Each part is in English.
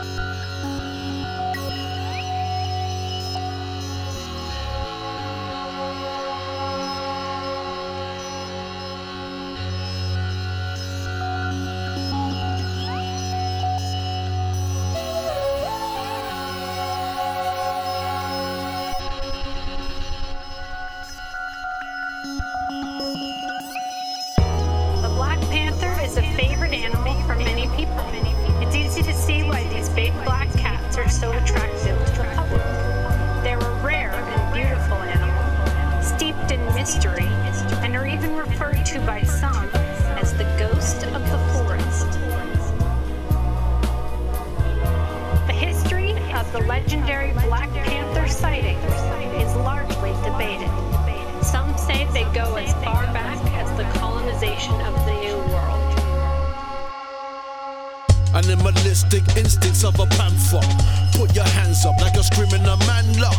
Animalistic instincts of a panther. Put your hands up like you're screaming a man up.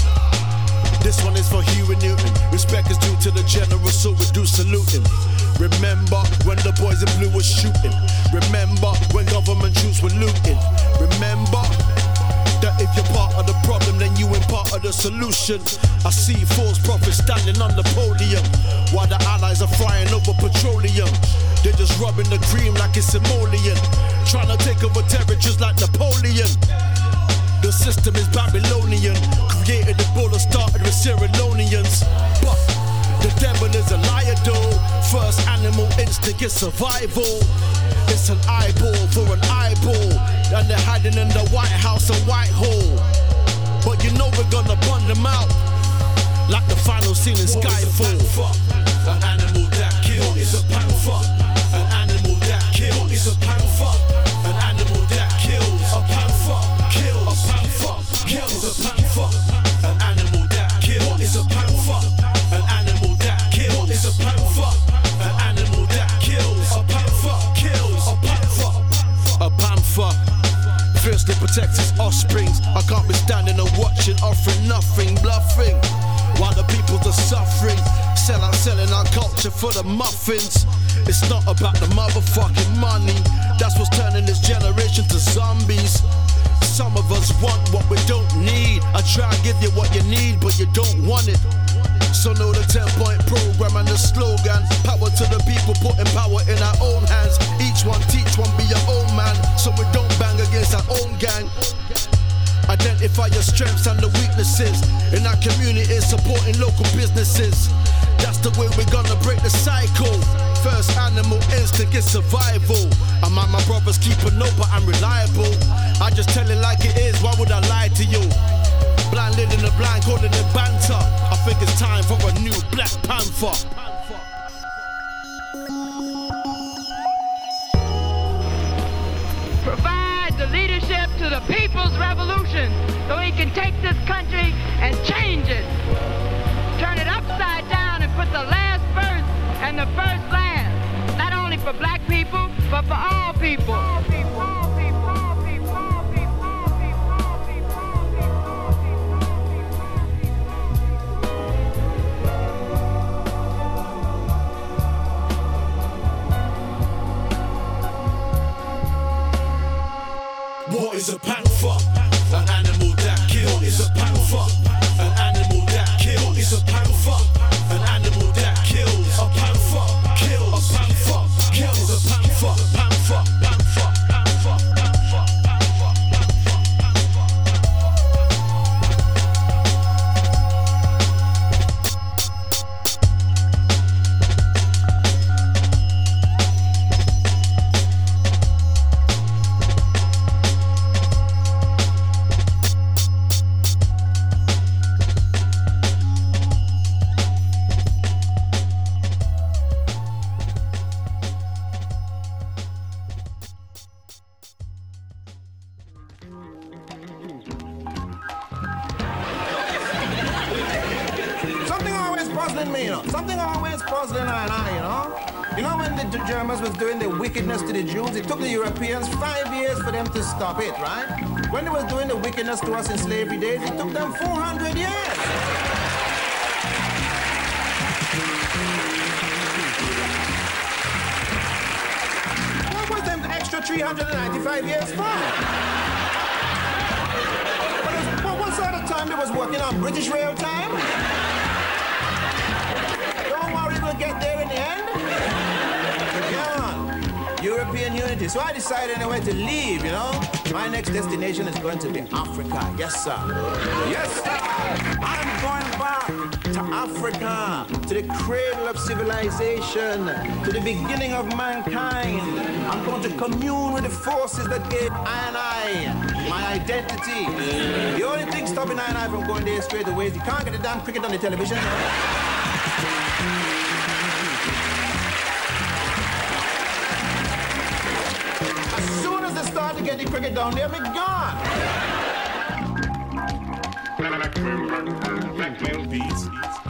This one is for Huey Newton. Respect is due to the general, so we do salute him. Remember when the boys in blue were shooting. Remember when government troops were looting. Remember that if you're part of the problem, then you ain't part of the solution. I see false prophets standing on the podium while the allies are frying over petroleum. They're just rubbing the cream like it's emollient, trying to take over territories like Napoleon. The system is Babylonian, created the bull and started with Sierra Leoneans. But the devil is a liar though. First animal instinct is survival. It's an eyeball for an eyeball, and they're hiding in the White House and Whitehall. But you know we're gonna burn them out like the final scene in Skyfall. An animal that kills is a panther. An animal that kills is a panther. An animal that kills a panther. Kills a panther. Kills a panther. An animal that kills is a panther. An animal that kills is a panther. An animal that kills a panther. Kills a panther. A panther fiercely protects its offsprings. I can't be standing and watching, offering nothing, bluffing while the peoples are suffering. Selling our culture for the muffins. It's not about the motherfucking money. That's what's turning this generation to zombies. Some of us want what we don't need. I try and give you what you need, but you don't want it. So know the 10-point program and the slogan. Power to the people, putting power in our own hands. Each one teach one, be your own man, so we don't bang against our own gang. Identify your strengths and the weaknesses in our community, supporting local businesses. That's the way we're gonna break the cycle. First animal instinct is survival. I'm at my brothers keep a note, but I'm reliable. I just tell it like it is, why would I lie to you? Blind leading the blind, calling it banter. I think it's time for a new Black Panther. Provide the leadership to the people's revolution so he can take this country and change it. Turn it upside down and put the last first and the first last. Not only for black people, but for all people. All people, all people, all people, all people, all people, all people, all people. What is a panther? An animal that kills. What is a panther? An animal that kills. Is a panther. An animal that kills. A panther. Kills. A panther. Kills. A panther. Panther. Panther. Panther. Panther. Germans was doing the wickedness to the Jews. It took the Europeans 5 years for them to stop it, right? When they was doing the wickedness to us in slavery days, it took them 400 years. What was them extra 395 years for? time they was working on British rail time. Don't worry, we'll get there in the end. Come on, European unity. So I decided anyway to leave, you know. My next destination is going to be Africa. Yes, sir. Yes, sir. I'm going back to Africa, to the cradle of civilization, to the beginning of mankind. I'm going to commune with the forces that gave I my identity. The only thing stopping I from going there straight away is you can't get the damn cricket on the television. As soon as they start to get the cricket down there, we're gone. Black Beats.